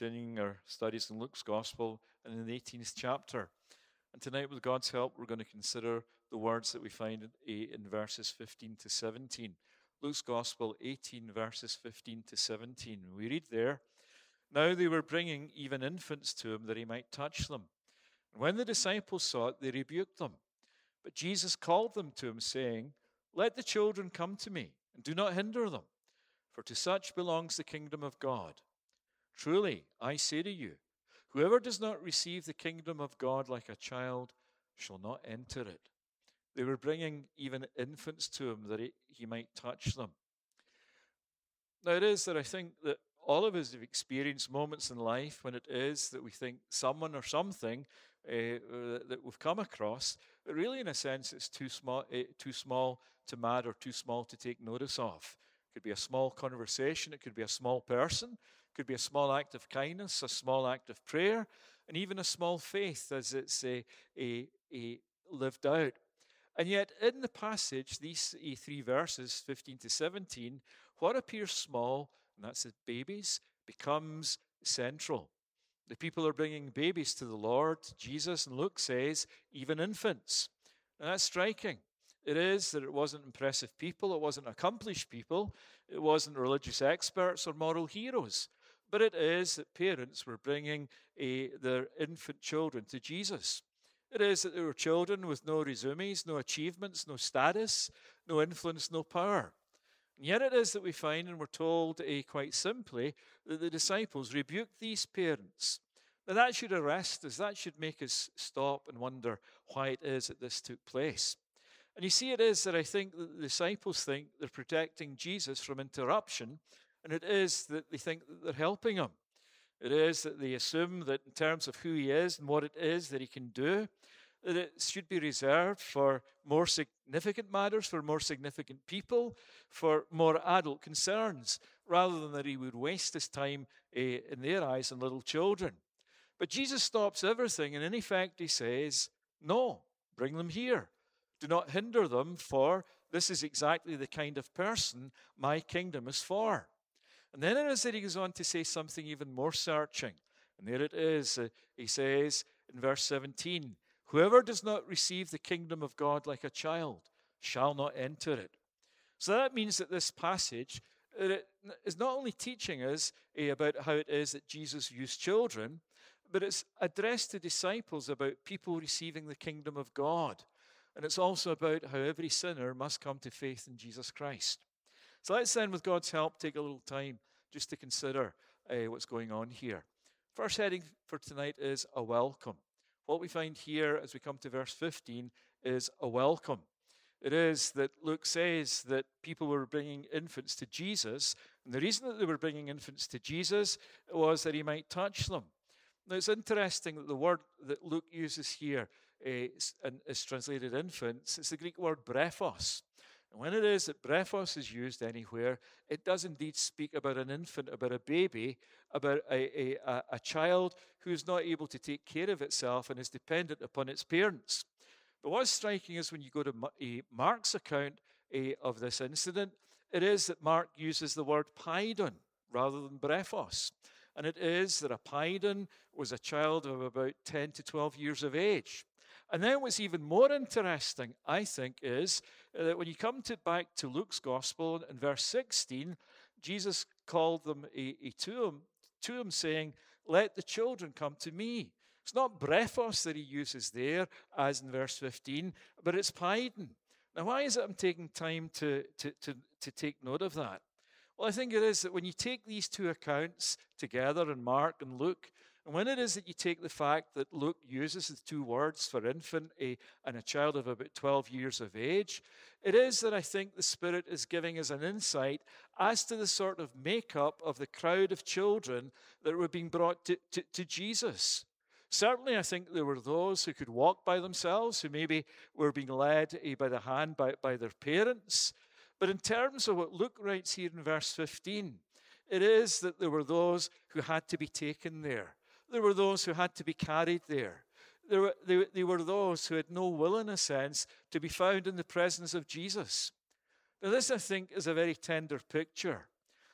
Continuing our studies in Luke's Gospel and in the 18th chapter. And tonight, with God's help, we're going to consider the words that we find in verses 15 to 17. Luke's Gospel 18, verses 15 to 17. We read there, "Now they were bringing even infants to him that he might touch them. And when the disciples saw it, they rebuked them. But Jesus called them to him, saying, 'Let the children come to me, and do not hinder them, for to such belongs the kingdom of God. Truly, I say to you, whoever does not receive the kingdom of God like a child shall not enter it.' They were bringing even infants to him that he might touch them." Now, it is that I think that all of us have experienced moments in life when it is that we think someone or something that we've come across, that really, in a sense, it's too small to matter, too small to take notice of. It could be a small conversation, it could be a small person, it could be a small act of kindness, a small act of prayer, and even a small faith as it's lived out. And yet, in the passage, these three verses, 15 to 17, what appears small, and that's that babies, becomes central. The people are bringing babies to the Lord, Jesus, and Luke says, even infants. And that's striking. It is that it wasn't impressive people, it wasn't accomplished people, it wasn't religious experts or moral heroes, but it is that parents were bringing their infant children to Jesus. It is that they were children with no resumes, no achievements, no status, no influence, no power. And yet it is that we find, and we're told quite simply, that the disciples rebuked these parents. Now that should arrest us, that should make us stop and wonder why it is that this took place. And you see, it is that I think that the disciples think they're protecting Jesus from interruption, and it is that they think that they're helping him. It is that they assume that in terms of who he is and what it is that he can do, that it should be reserved for more significant matters, for more significant people, for more adult concerns, rather than that he would waste his time in their eyes on little children. But Jesus stops everything, and in effect he says, no, bring them here. Do not hinder them, for this is exactly the kind of person my kingdom is for. And then it is that he goes on to say something even more searching. And there it is. He says in verse 17, whoever does not receive the kingdom of God like a child shall not enter it. So that means that this passage is not only teaching us about how it is that Jesus used children, but it's addressed to disciples about people receiving the kingdom of God. And it's also about how every sinner must come to faith in Jesus Christ. So let's then, with God's help, take a little time just to consider what's going on here. First heading for tonight is a welcome. What we find here as we come to verse 15 is a welcome. It is that Luke says that people were bringing infants to Jesus, and the reason that they were bringing infants to Jesus was that he might touch them. Now, it's interesting that the word that Luke uses here is translated infants. It's the Greek word brephos. And when it is that brephos is used anywhere, it does indeed speak about an infant, about a baby, about a child who is not able to take care of itself and is dependent upon its parents. But what's striking is when you go to Mark's account of this incident, it is that Mark uses the word paidon rather than brephos. And it is that a paidon was a child of about 10 to 12 years of age. And then what's even more interesting, I think, is that when you come back to Luke's Gospel in verse 16, Jesus called them to him saying, let the children come to me. It's not brephos that he uses there, as in verse 15, but it's paidon. Now, why is it I'm taking time to take note of that? Well, I think it is that when you take these two accounts together in Mark and Luke, and when it is that you take the fact that Luke uses the two words for infant and a child of about 12 years of age, it is that I think the Spirit is giving us an insight as to the sort of makeup of the crowd of children that were being brought to Jesus. Certainly, I think there were those who could walk by themselves, who maybe were being led by the hand by their parents. But in terms of what Luke writes here in verse 15, it is that there were those who had to be taken there. There were those who had to be carried there. There were those who had no will, in a sense, to be found in the presence of Jesus. Now, this, I think, is a very tender picture.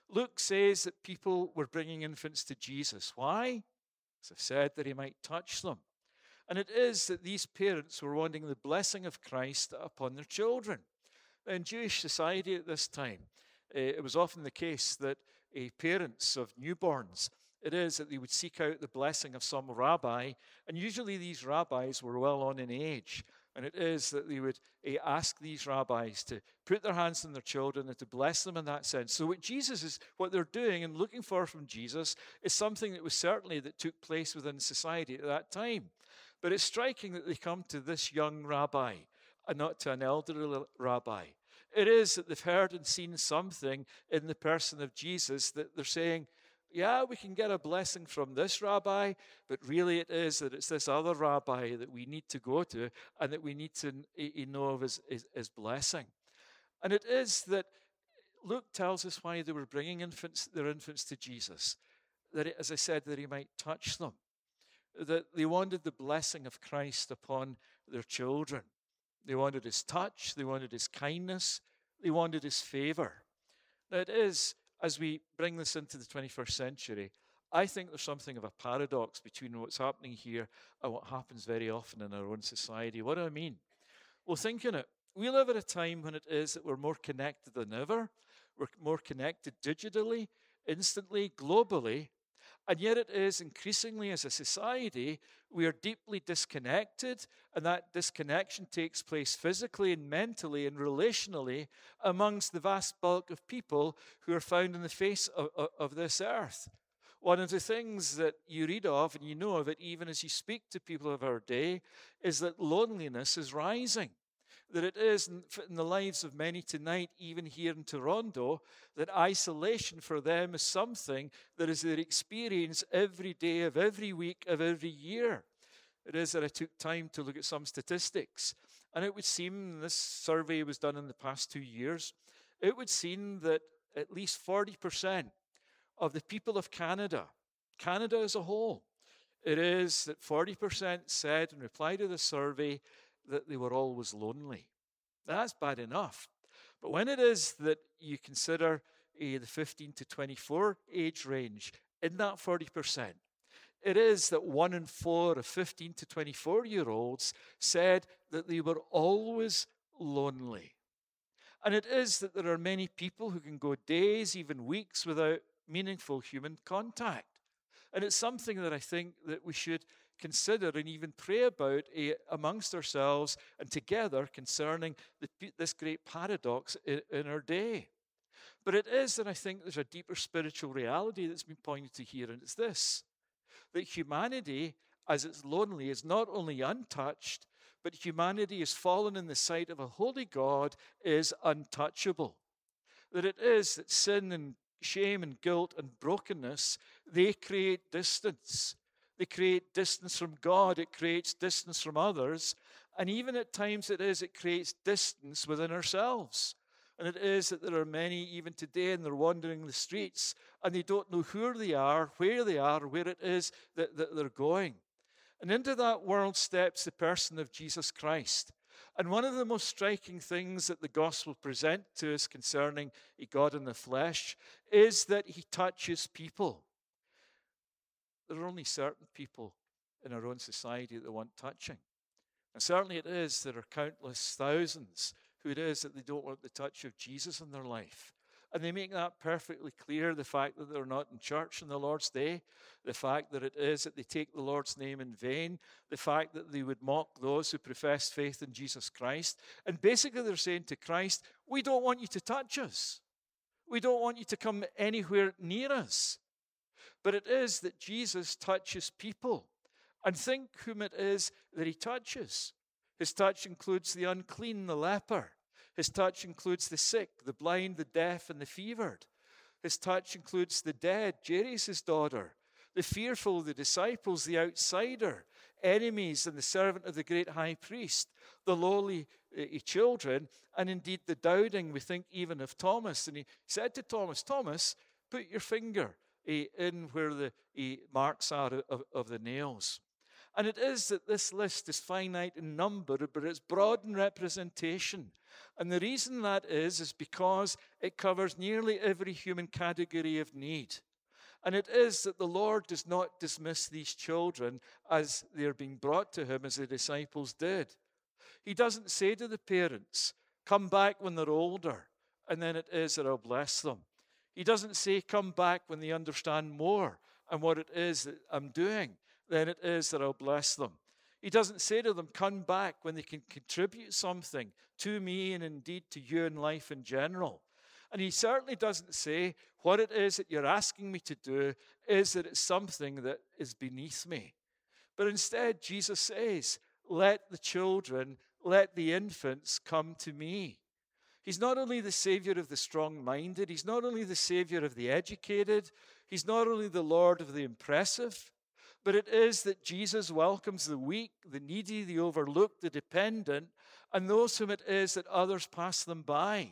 Luke says that people were bringing infants to Jesus. Why? As I've said, that he might touch them. And it is that these parents were wanting the blessing of Christ upon their children. In Jewish society at this time, it was often the case that parents of newborns, it is that they would seek out the blessing of some rabbi, and usually these rabbis were well on in age. And it is that they would ask these rabbis to put their hands on their children and to bless them in that sense. So what they're doing and looking for from Jesus is something that was certainly that took place within society at that time. But it's striking that they come to this young rabbi and not to an elderly rabbi. It is that they've heard and seen something in the person of Jesus that they're saying, yeah, we can get a blessing from this rabbi, but really it is that it's this other rabbi that we need to go to and that we need to know of his blessing. And it is that Luke tells us why they were bringing their infants to Jesus, that, as I said, that he might touch them, that they wanted the blessing of Christ upon their children. They wanted his touch, they wanted his kindness, they wanted his favor. Now it is, as we bring this into the 21st century, I think there's something of a paradox between what's happening here and what happens very often in our own society. What do I mean? Well, think in it. We live at a time when it is that we're more connected than ever. We're more connected digitally, instantly, globally. And yet it is increasingly as a society, we are deeply disconnected, and that disconnection takes place physically and mentally and relationally amongst the vast bulk of people who are found on the face of this earth. One of the things that you read of, and you know of it even as you speak to people of our day, is that loneliness is rising. That it is in the lives of many tonight, even here in Toronto, that isolation for them is something that is their experience every day of every week of every year. It is that I took time to look at some statistics, and it would seem, this survey was done in the past 2 years, it would seem that at least 40% of the people of Canada as a whole, it is that 40% said in reply to the survey that they were always lonely. That's bad enough. But when it is that you consider the 15 to 24 age range, in that 40%, it is that 1 in 4 of 15 to 24-year-olds said that they were always lonely. And it is that there are many people who can go days, even weeks, without meaningful human contact. And it's something that I think that we should consider and even pray about amongst ourselves and together concerning this great paradox in our day. But it is that I think there's a deeper spiritual reality that's been pointed to here, and it's this, that humanity, as it's lonely, is not only untouched, but humanity is fallen in the sight of a holy God is untouchable. That it is that sin and shame and guilt and brokenness, they create distance. They create distance from God. It creates distance from others. And even at times it creates distance within ourselves. And it is that there are many even today, and they're wandering the streets, and they don't know who they are, or where it is that they're going. And into that world steps the person of Jesus Christ. And one of the most striking things that the gospel present to us concerning a God in the flesh is that he touches people. There are only certain people in our own society that want touching. And certainly it is there are countless thousands who it is that they don't want the touch of Jesus in their life. And they make that perfectly clear, the fact that they're not in church on the Lord's Day, the fact that it is that they take the Lord's name in vain, the fact that they would mock those who profess faith in Jesus Christ. And basically they're saying to Christ, we don't want you to touch us. We don't want you to come anywhere near us. But it is that Jesus touches people. And think whom it is that he touches. His touch includes the unclean, the leper. His touch includes the sick, the blind, the deaf, and the fevered. His touch includes the dead, Jairus' daughter, the fearful, the disciples, the outsider, enemies, and the servant of the great high priest, the lowly children, and indeed the doubting. We think even of Thomas. And he said to Thomas, Thomas, put your finger in where the marks are of the nails. And it is that this list is finite in number, but it's broad in representation. And the reason that is because it covers nearly every human category of need. And it is that the Lord does not dismiss these children as they're being brought to him, as the disciples did. He doesn't say to the parents, come back when they're older, and then it is that I'll bless them. He doesn't say, come back when they understand more and what it is that I'm doing, then it is that I'll bless them. He doesn't say to them, come back when they can contribute something to me and indeed to you in life in general. And he certainly doesn't say, what it is that you're asking me to do is that it's something that is beneath me. But instead, Jesus says, let the children, let the infants come to me. He's not only the Savior of the strong-minded, he's not only the Savior of the educated, he's not only the Lord of the impressive, but it is that Jesus welcomes the weak, the needy, the overlooked, the dependent, and those whom it is that others pass them by.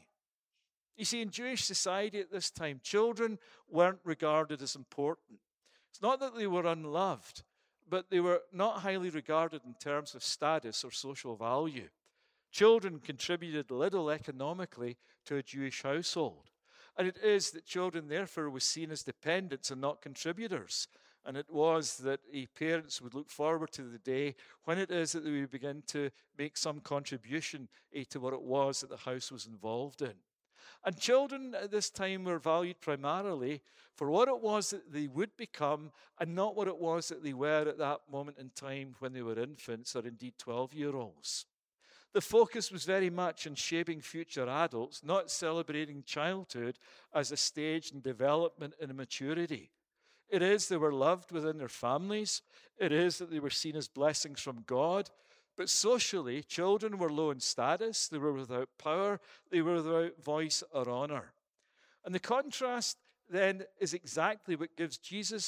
You see, in Jewish society at this time, children weren't regarded as important. It's not that they were unloved, but they were not highly regarded in terms of status or social value. Children contributed little economically to a Jewish household. And it is that children, therefore, were seen as dependents and not contributors. And it was that parents would look forward to the day when it is that they would begin to make some contribution to what it was that the house was involved in. And children at this time were valued primarily for what it was that they would become and not what it was that they were at that moment in time when they were infants or indeed 12-year-olds. The focus was very much on shaping future adults, not celebrating childhood as a stage in development and maturity. It is they were loved within their families. It is that they were seen as blessings from God. But socially, children were low in status. They were without power. They were without voice or honor. And the contrast then is exactly what gives Jesus'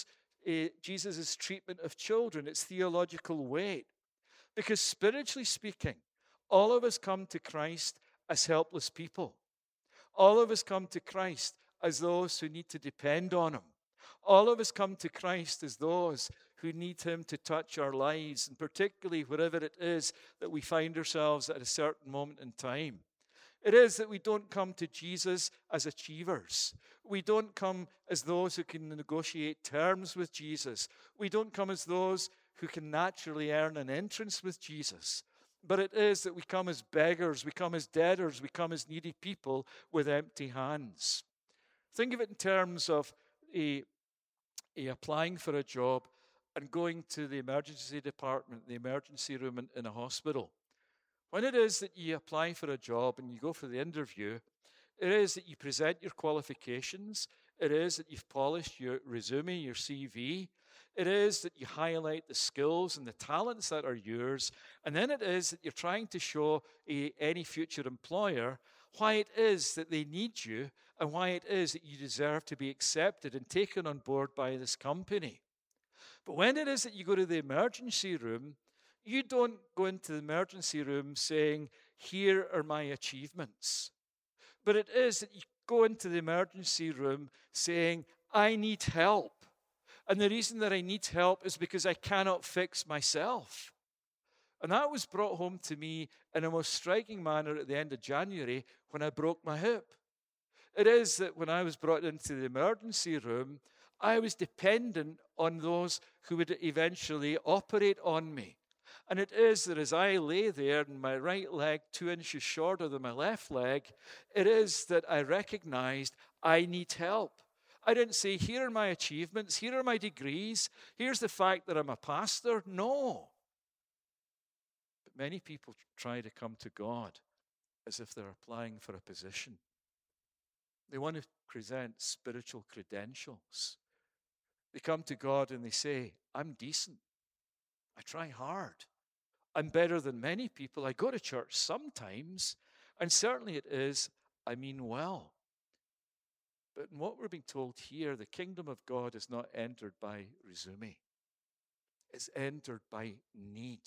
treatment of children its theological weight. Because spiritually speaking, all of us come to Christ as helpless people. All of us come to Christ as those who need to depend on him. All of us come to Christ as those who need him to touch our lives, and particularly wherever it is that we find ourselves at a certain moment in time. It is that we don't come to Jesus as achievers. We don't come as those who can negotiate terms with Jesus. We don't come as those who can naturally earn an entrance with Jesus. But it is that we come as beggars, we come as debtors, we come as needy people with empty hands. Think of it in terms of applying for a job and going to the emergency department, the emergency room in a hospital. When it is that you apply for a job and you go for the interview, it is that you present your qualifications. It is that you've polished your resume, your CV. It is that you highlight the skills and the talents that are yours. And then it is that you're trying to show any future employer why it is that they need you and why it is that you deserve to be accepted and taken on board by this company. But when it is that you go to the emergency room, you don't go into the emergency room saying, here are my achievements. But it is that you go into the emergency room saying, I need help. And the reason that I need help is because I cannot fix myself. And that was brought home to me in a most striking manner at the end of January when I broke my hip. It is that when I was brought into the emergency room, I was dependent on those who would eventually operate on me. And it is that as I lay there in my right leg 2 inches shorter than my left leg, it is that I recognized I need help. I didn't say, here are my achievements, here are my degrees, here's the fact that I'm a pastor. No. But many people try to come to God as if they're applying for a position. They want to present spiritual credentials. They come to God and they say, I'm decent. I try hard. I'm better than many people. I go to church sometimes, and certainly it is, I mean well. But in what we're being told here, the kingdom of God is not entered by resume. It's entered by need.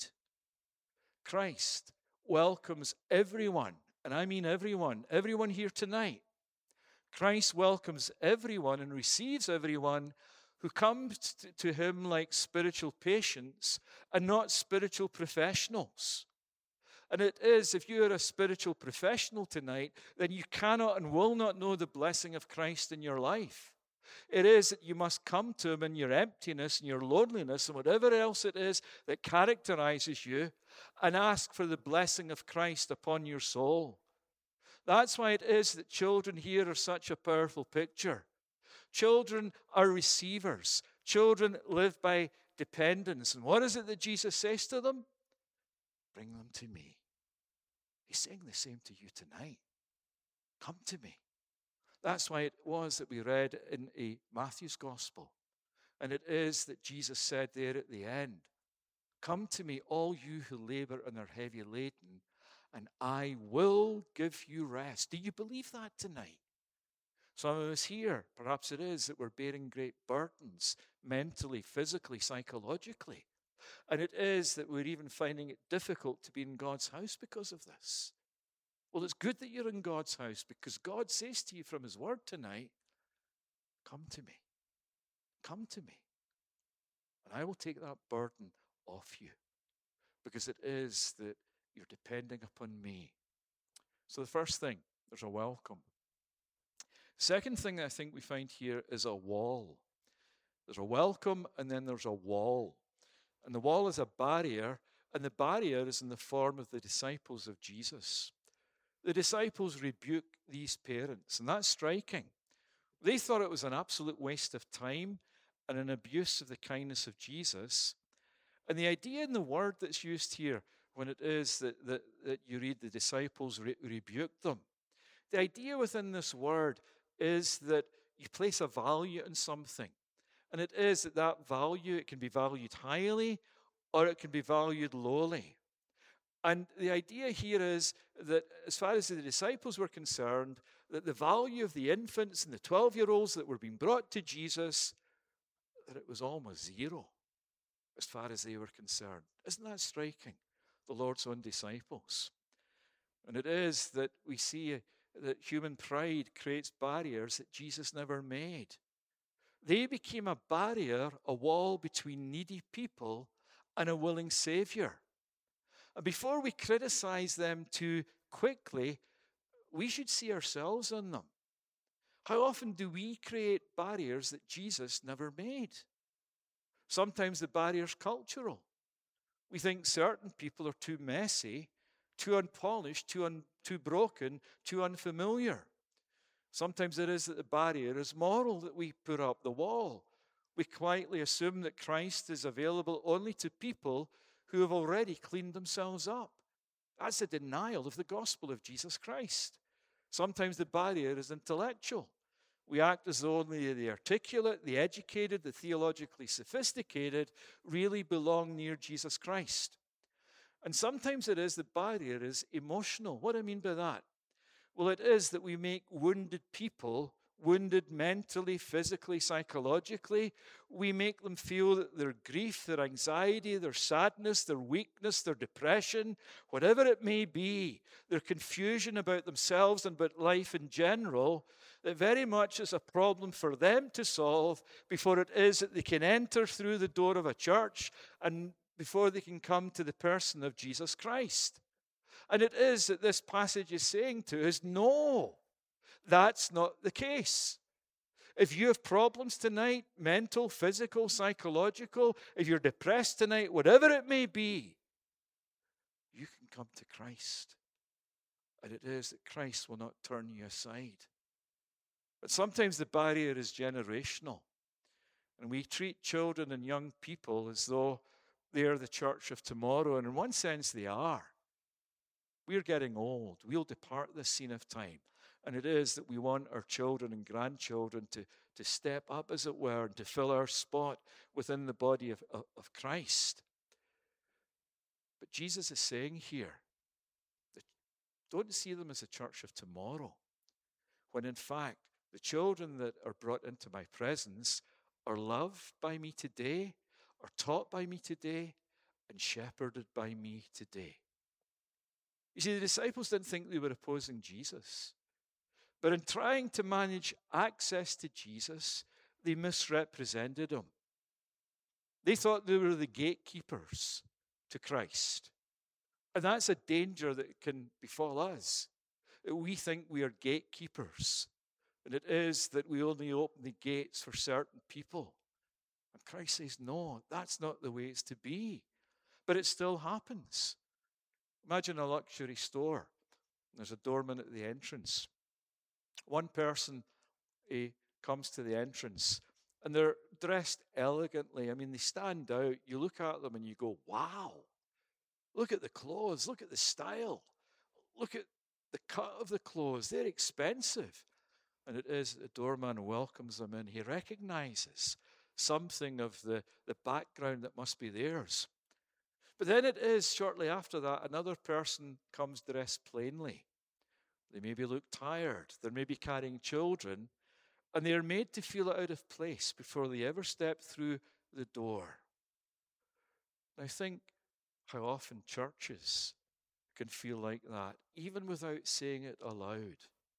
Christ welcomes everyone, and I mean everyone here tonight. Christ welcomes everyone and receives everyone who come to him like spiritual patients and not spiritual professionals. And it is, if you are a spiritual professional tonight, then you cannot and will not know the blessing of Christ in your life. It is that you must come to him in your emptiness and your loneliness and whatever else it is that characterizes you and ask for the blessing of Christ upon your soul. That's why it is that children here are such a powerful picture. Children are receivers. Children live by dependence. And what is it that Jesus says to them? Bring them to me. He's saying the same to you tonight. Come to me. That's why it was that we read in Matthew's gospel. And it is that Jesus said there at the end, come to me, all you who labor and are heavy laden, and I will give you rest. Do you believe that tonight? Some of us here, perhaps it is that we're bearing great burdens, mentally, physically, psychologically. And it is that we're even finding it difficult to be in God's house because of this. Well, it's good that you're in God's house because God says to you from his word tonight, come to me. Come to me. And I will take that burden off you because it is that you're depending upon me. So the first thing, there's a welcome. Second thing that I think we find here is a wall. There's a welcome and then there's a wall. And the wall is a barrier, and the barrier is in the form of the disciples of Jesus. The disciples rebuke these parents, and that's striking. They thought it was an absolute waste of time and an abuse of the kindness of Jesus. And the idea in the word that's used here, when it is that you read the disciples rebuke them, the idea within this word is that you place a value in something. And it is that value, it can be valued highly or it can be valued lowly. And the idea here is that as far as the disciples were concerned, that the value of the infants and the 12-year-olds that were being brought to Jesus, that it was almost zero as far as they were concerned. Isn't that striking? The Lord's own disciples. And it is that we see that human pride creates barriers that Jesus never made. They became a barrier, a wall between needy people and a willing Savior. And before we criticize them too quickly, we should see ourselves in them. How often do we create barriers that Jesus never made? Sometimes the barrier's cultural. We think certain people are too messy, too unpolished, too broken, too unfamiliar. Sometimes it is that the barrier is moral that we put up the wall. We quietly assume that Christ is available only to people who have already cleaned themselves up. That's a denial of the gospel of Jesus Christ. Sometimes the barrier is intellectual. We act as though only the articulate, the educated, the theologically sophisticated really belong near Jesus Christ. And sometimes it is the barrier is emotional. What do I mean by that? Well, it is that we make wounded people, wounded mentally, physically, psychologically, we make them feel that their grief, their anxiety, their sadness, their weakness, their depression, whatever it may be, their confusion about themselves and about life in general, that very much is a problem for them to solve before it is that they can enter through the door of a church and before they can come to the person of Jesus Christ. And it is that this passage is saying to us, no, that's not the case. If you have problems tonight, mental, physical, psychological, if you're depressed tonight, whatever it may be, you can come to Christ. And it is that Christ will not turn you aside. But sometimes the barrier is generational. And we treat children and young people as though they are the church of tomorrow. And in one sense, they are. We're getting old. We'll depart this scene of time. And it is that we want our children and grandchildren to step up, as it were, and to fill our spot within the body of Christ. But Jesus is saying here that don't see them as a church of tomorrow, when in fact the children that are brought into my presence are loved by me today, are taught by me today, and shepherded by me today. You see, the disciples didn't think they were opposing Jesus. But in trying to manage access to Jesus, they misrepresented him. They thought they were the gatekeepers to Christ. And that's a danger that can befall us. We think we are gatekeepers. And it is that we only open the gates for certain people. And Christ says, no, that's not the way it's to be. But it still happens. Imagine a luxury store. There's a doorman at the entrance. One person comes to the entrance and they're dressed elegantly. I mean, they stand out. You look at them and you go, wow, look at the clothes, look at the style, look at the cut of the clothes. They're expensive. And it is the doorman welcomes them in. He recognizes something of the background that must be theirs. But then it is shortly after that, another person comes dressed plainly. They maybe look tired. They may be carrying children. And they are made to feel out of place before they ever step through the door. Now think how often churches can feel like that, even without saying it aloud.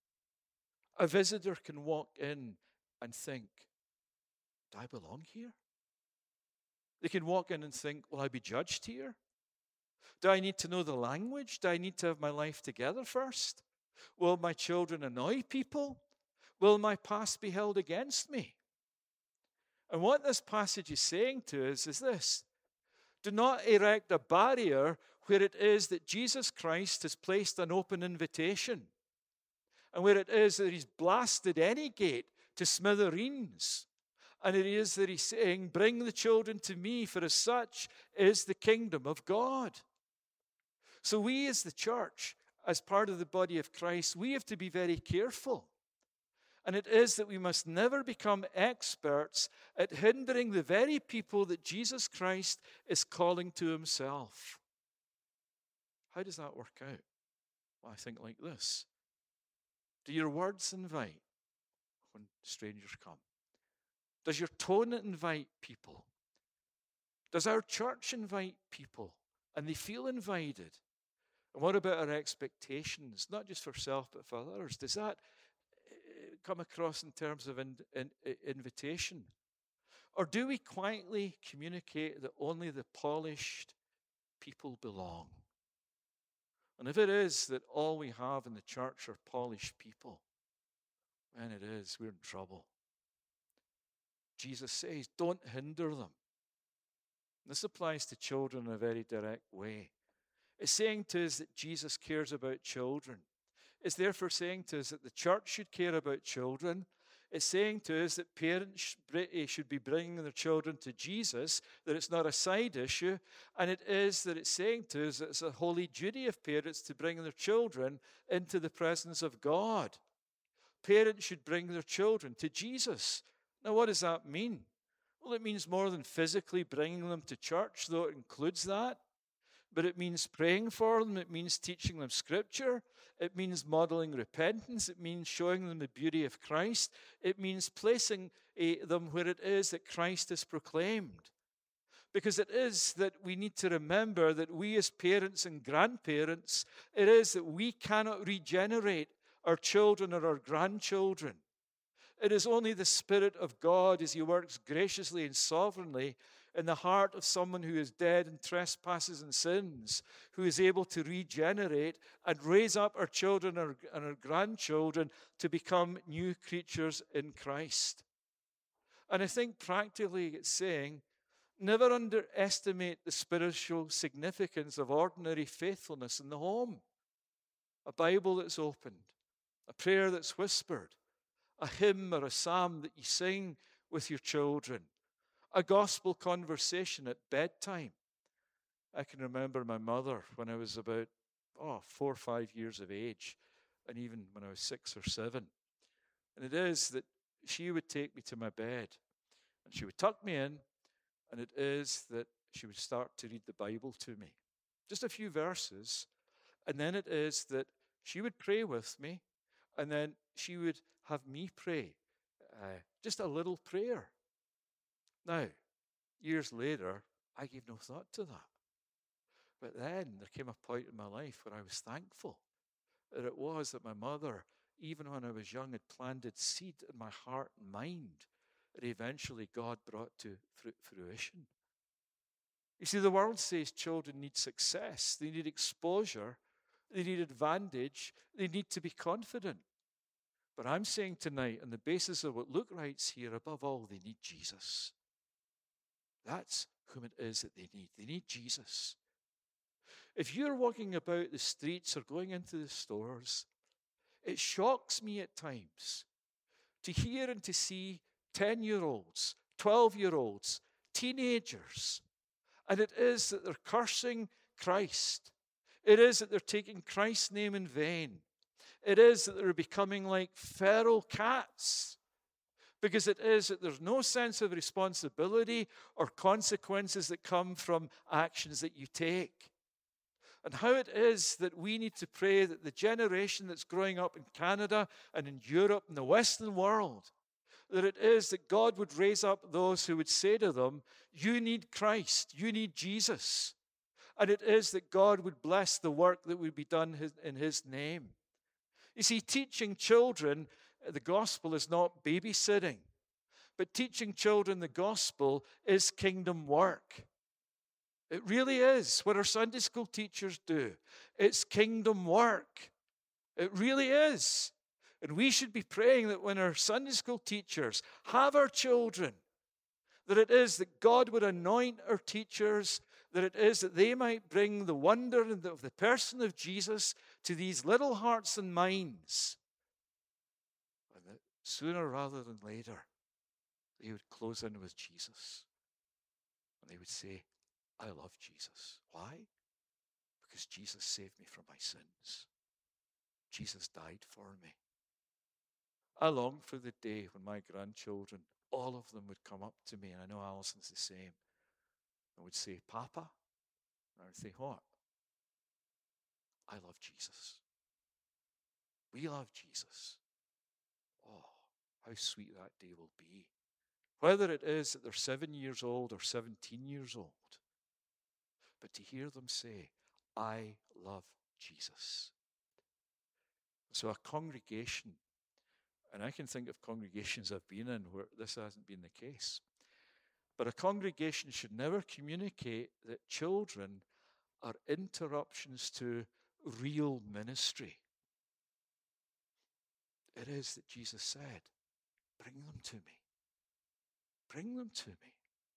A visitor can walk in and think, do I belong here? They can walk in and think, will I be judged here? Do I need to know the language? Do I need to have my life together first? Will my children annoy people? Will my past be held against me? And what this passage is saying to us is this: do not erect a barrier where it is that Jesus Christ has placed an open invitation, and where it is that he's blasted any gate to smithereens. And it is that he's saying, bring the children to me, for as such is the kingdom of God. So we as the church, as part of the body of Christ, we have to be very careful. And it is that we must never become experts at hindering the very people that Jesus Christ is calling to himself. How does that work out? Well, I think like this. Do your words invite when strangers come? Does your tone invite people? Does our church invite people and they feel invited? And what about our expectations, not just for self but for others? Does that come across in terms of invitation? Or do we quietly communicate that only the polished people belong? And if it is that all we have in the church are polished people, then it is, we're in trouble. Jesus says, don't hinder them. This applies to children in a very direct way. It's saying to us that Jesus cares about children. It's therefore saying to us that the church should care about children. It's saying to us that parents should be bringing their children to Jesus, that it's not a side issue. And it is that it's saying to us that it's a holy duty of parents to bring their children into the presence of God. Parents should bring their children to Jesus. Now, what does that mean? Well, it means more than physically bringing them to church, though it includes that. But it means praying for them. It means teaching them Scripture. It means modeling repentance. It means showing them the beauty of Christ. It means placing them where it is that Christ is proclaimed. Because it is that we need to remember that we as parents and grandparents, it is that we cannot regenerate our children or our grandchildren. It is only the Spirit of God, as he works graciously and sovereignly in the heart of someone who is dead in trespasses and sins, who is able to regenerate and raise up our children and our grandchildren to become new creatures in Christ. And I think practically it's saying, never underestimate the spiritual significance of ordinary faithfulness in the home. A Bible that's opened, a prayer that's whispered, a hymn or a psalm that you sing with your children, a gospel conversation at bedtime. I can remember my mother when I was about 4 or 5 years of age, and even when I was 6 or 7. And it is that she would take me to my bed, and she would tuck me in, and it is that she would start to read the Bible to me. Just a few verses, and then it is that she would pray with me, and then she would have me pray, just a little prayer. Now, years later, I gave no thought to that. But then there came a point in my life where I was thankful that it was that my mother, even when I was young, had planted seed in my heart and mind and eventually God brought to fruition. You see, the world says children need success, they need exposure, they need advantage, they need to be confident. But I'm saying tonight, on the basis of what Luke writes here, above all, they need Jesus. That's whom it is that they need. They need Jesus. If you're walking about the streets or going into the stores, it shocks me at times to hear and to see 10-year-olds, 12-year-olds, teenagers, and it is that they're cursing Christ. It is that they're taking Christ's name in vain. It is that they're becoming like feral cats, because it is that there's no sense of responsibility or consequences that come from actions that you take. And how it is that we need to pray that the generation that's growing up in Canada and in Europe and the Western world, that it is that God would raise up those who would say to them, you need Christ, you need Jesus. And it is that God would bless the work that would be done in His name. You see, teaching children the gospel is not babysitting, but teaching children the gospel is kingdom work. It really is what our Sunday school teachers do. It's kingdom work. It really is. And we should be praying that when our Sunday school teachers have our children, that it is that God would anoint our teachers, that it is that they might bring the wonder of the person of Jesus to these little hearts and minds. And that sooner rather than later, they would close in with Jesus. And they would say, I love Jesus. Why? Because Jesus saved me from my sins. Jesus died for me. I long for the day when my grandchildren, all of them would come up to me, and I know Alison's the same, and would say, Papa? And I would say, what? I love Jesus. We love Jesus. Oh, how sweet that day will be. Whether it is that they're 7 years old or 17 years old, but to hear them say, I love Jesus. So a congregation, and I can think of congregations I've been in where this hasn't been the case, but a congregation should never communicate that children are interruptions to real ministry. It is that Jesus said, bring them to me. Bring them to me.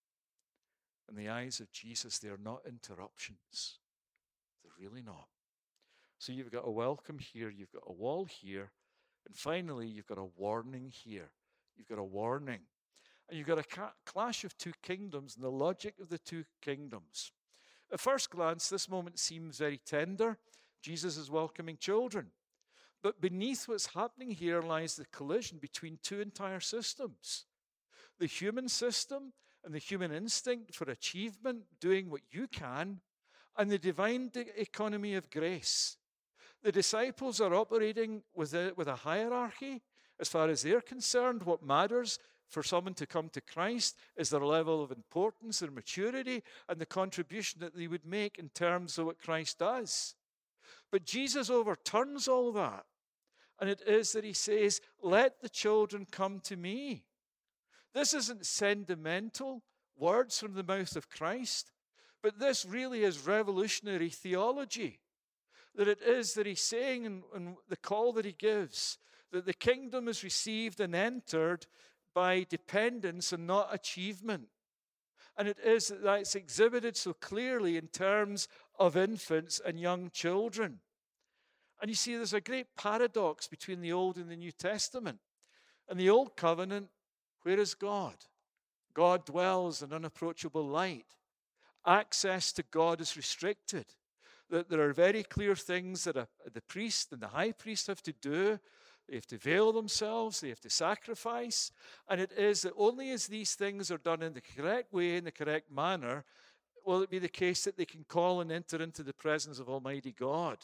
In the eyes of Jesus, they are not interruptions. They're really not. So you've got a welcome here, you've got a wall here, and finally you've got a warning here. You've got a warning. And you've got a clash of two kingdoms and the logic of the two kingdoms. At first glance, this moment seems very tender. Jesus is welcoming children. But beneath what's happening here lies the collision between two entire systems. The human system and the human instinct for achievement, doing what you can, and the divine economy of grace. The disciples are operating with a hierarchy. As far as they're concerned, what matters for someone to come to Christ is their level of importance, their maturity, and the contribution that they would make in terms of what Christ does. But Jesus overturns all that. And it is that He says, let the children come to me. This isn't sentimental words from the mouth of Christ, but this really is revolutionary theology. That it is that He's saying in the call that He gives, that the kingdom is received and entered by dependence and not achievement. And it is that that's exhibited so clearly in terms of infants and young children. And you see, there's a great paradox between the Old and the New Testament. In the Old Covenant, where is God? God dwells in unapproachable light. Access to God is restricted. That there are very clear things that the priest and the high priest have to do. They have to veil themselves. They have to sacrifice. And it is that only as these things are done in the correct way, in the correct manner, will it be the case that they can call and enter into the presence of Almighty God.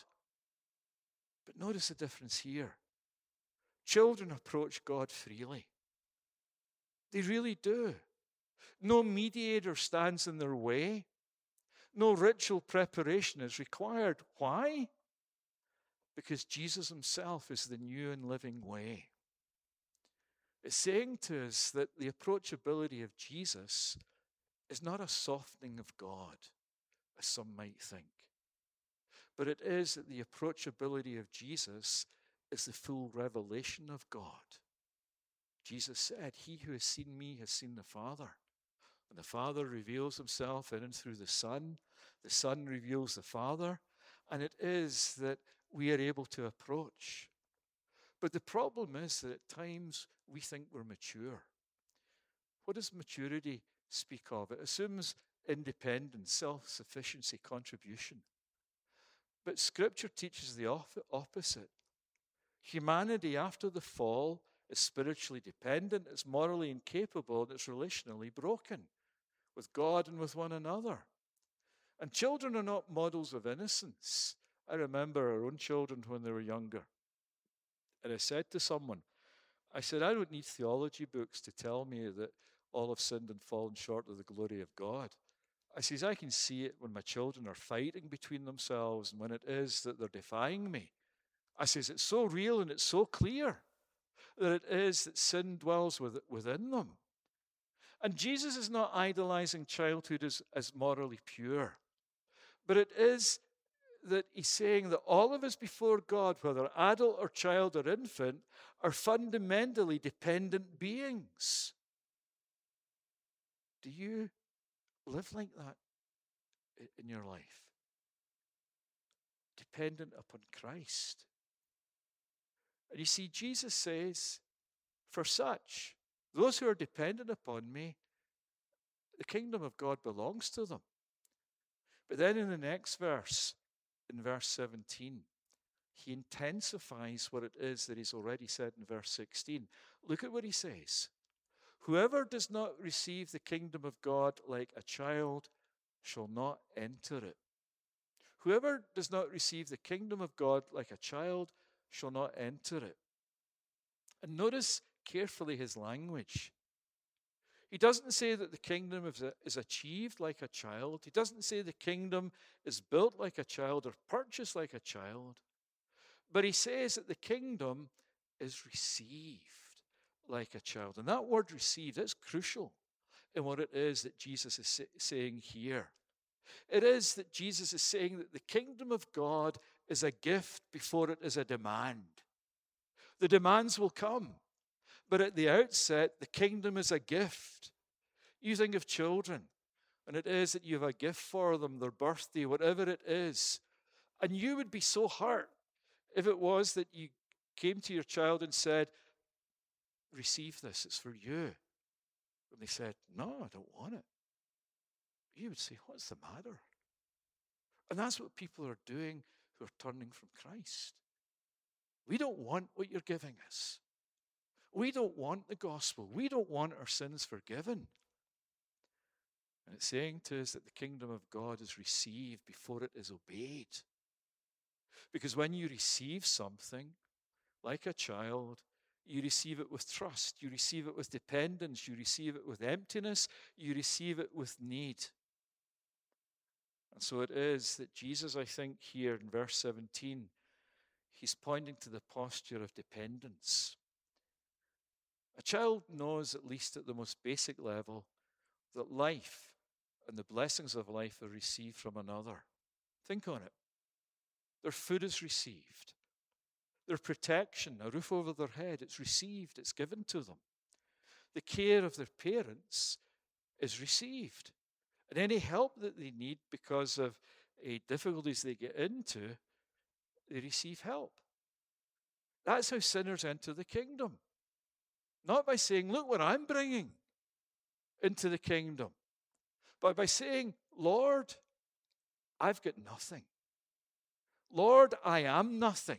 But notice the difference here. Children approach God freely. They really do. No mediator stands in their way. No ritual preparation is required. Why? Because Jesus Himself is the new and living way. It's saying to us that the approachability of Jesus is not a softening of God, as some might think, but it is that the approachability of Jesus is the full revelation of God. Jesus said, "He who has seen me has seen the Father." And the Father reveals himself in and through the Son reveals the Father, and it is that we are able to approach. But the problem is that at times we think we're mature. What does maturity speak of? It assumes independence, self-sufficiency, contribution. But Scripture teaches the opposite. Humanity, after the fall, is spiritually dependent, it's morally incapable, and it's relationally broken with God and with one another. And children are not models of innocence. I remember our own children when they were younger. And I said to someone, I said, I don't need theology books to tell me that all have sinned and fallen short of the glory of God. I says, I can see it when my children are fighting between themselves and when it is that they're defying me. I says, it's so real and it's so clear that it is that sin dwells within them. And Jesus is not idolizing childhood as morally pure, but it is that he's saying that all of us before God, whether adult or child or infant, are fundamentally dependent beings. Do you live like that in your life? Dependent upon Christ. And you see, Jesus says, for such, those who are dependent upon me, the kingdom of God belongs to them. But then in the next verse, in verse 17, he intensifies what it is that he's already said in verse 16. Look at what he says. Whoever does not receive the kingdom of God like a child shall not enter it. Whoever does not receive the kingdom of God like a child shall not enter it. And notice carefully his language. He doesn't say that the kingdom is achieved like a child. He doesn't say the kingdom is built like a child or purchased like a child. But he says that the kingdom is received like a child. And that word received is crucial in what it is that Jesus is saying here. It is that Jesus is saying that the kingdom of God is a gift before it is a demand. The demands will come, but at the outset, the kingdom is a gift. You think of children, and it is that you have a gift for them, their birthday, whatever it is, and you would be so hurt if it was that you came to your child and said, receive this, it's for you. And they said, no, I don't want it. You would say, what's the matter? And that's what people are doing who are turning from Christ. We don't want what you're giving us. We don't want the gospel. We don't want our sins forgiven. And it's saying to us that the kingdom of God is received before it is obeyed. Because when you receive something, like a child, you receive it with trust, you receive it with dependence, you receive it with emptiness, you receive it with need. And so it is that Jesus, I think, here in verse 17, he's pointing to the posture of dependence. A child knows, at least at the most basic level, that life and the blessings of life are received from another. Think on it. Their food is received. Their protection, a roof over their head, it's received, it's given to them. The care of their parents is received. And any help that they need because of difficulties they get into, they receive help. That's how sinners enter the kingdom. Not by saying, look what I'm bringing into the kingdom, but by saying, Lord, I've got nothing. Lord, I am nothing.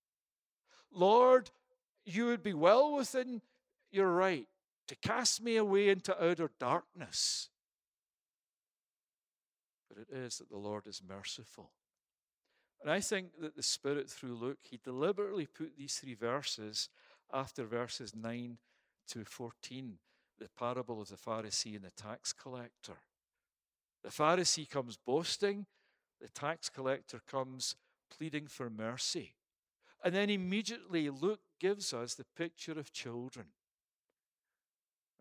Lord, you would be well within your right to cast me away into outer darkness. But it is that the Lord is merciful. And I think that the Spirit, through Luke, he deliberately put these three verses after verses 9 to 14, the parable of the Pharisee and the tax collector. The Pharisee comes boasting, the tax collector comes pleading for mercy. And then immediately Luke gives us the picture of children.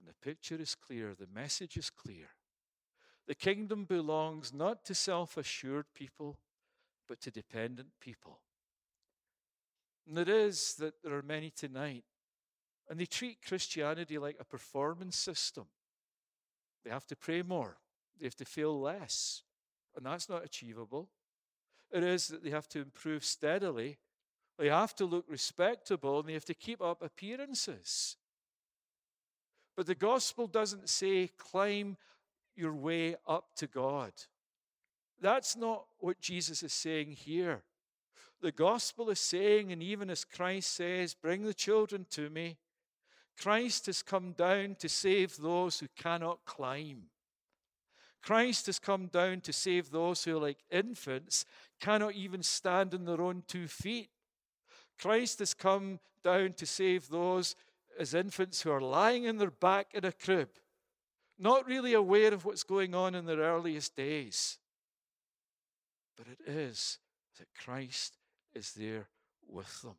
And the picture is clear, the message is clear. The kingdom belongs not to self-assured people, but to dependent people. And it is that there are many tonight, and they treat Christianity like a performance system. They have to pray more. They have to fail less. And that's not achievable. It is that they have to improve steadily. They have to look respectable, and they have to keep up appearances. But the gospel doesn't say climb your way up to God. That's not what Jesus is saying here. The gospel is saying, and even as Christ says, bring the children to me, Christ has come down to save those who cannot climb. Christ has come down to save those who, like infants, cannot even stand on their own 2 feet. Christ has come down to save those as infants who are lying on their back in a crib, not really aware of what's going on in their earliest days. But it is that Christ is there with them.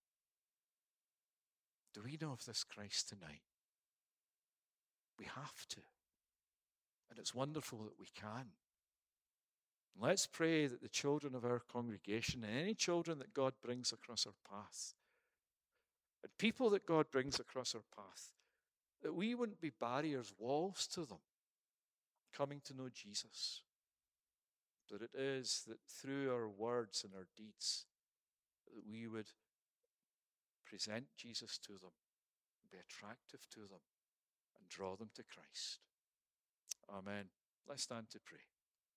Do we know of this Christ tonight? We have to. And it's wonderful that we can. Let's pray that the children of our congregation and any children that God brings across our path, and people that God brings across our path, that we wouldn't be barriers, walls to them coming to know Jesus. But it is that through our words and our deeds, that we would present Jesus to them, be attractive to them, and draw them to Christ. Amen. Let's stand to pray.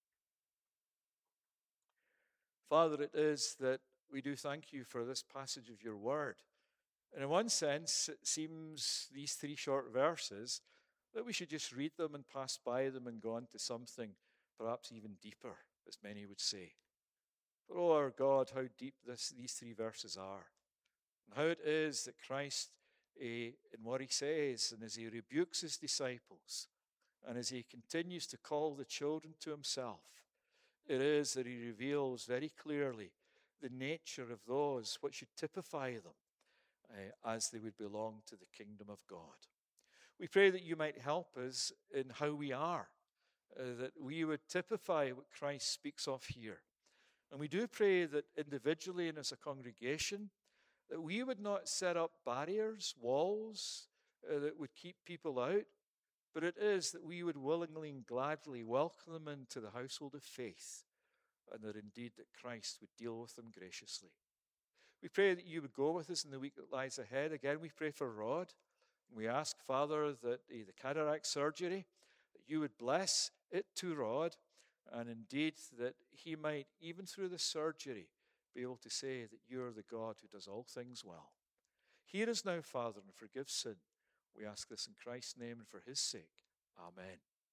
Father, it is that we do thank you for this passage of your word. And in one sense, it seems these 3 short verses that we should just read them and pass by them and go on to something perhaps even deeper, as many would say. But oh our God, how deep these 3 verses are. And how it is that Christ, in what he says, and as he rebukes his disciples, and as he continues to call the children to himself, it is that he reveals very clearly the nature of those, what should typify them as they would belong to the kingdom of God. We pray that you might help us in how we are, that we would typify what Christ speaks of here. And we do pray that individually and as a congregation, that we would not set up barriers, walls that would keep people out, but it is that we would willingly and gladly welcome them into the household of faith, and that indeed that Christ would deal with them graciously. We pray that you would go with us in the week that lies ahead. Again, we pray for Rod. We ask, Father, that the cataract surgery, that you would bless it to Rod, and indeed that he might, even through the surgery, be able to say that you're the God who does all things well. Hear us now, Father, and forgive sin. We ask this in Christ's name and for his sake. Amen.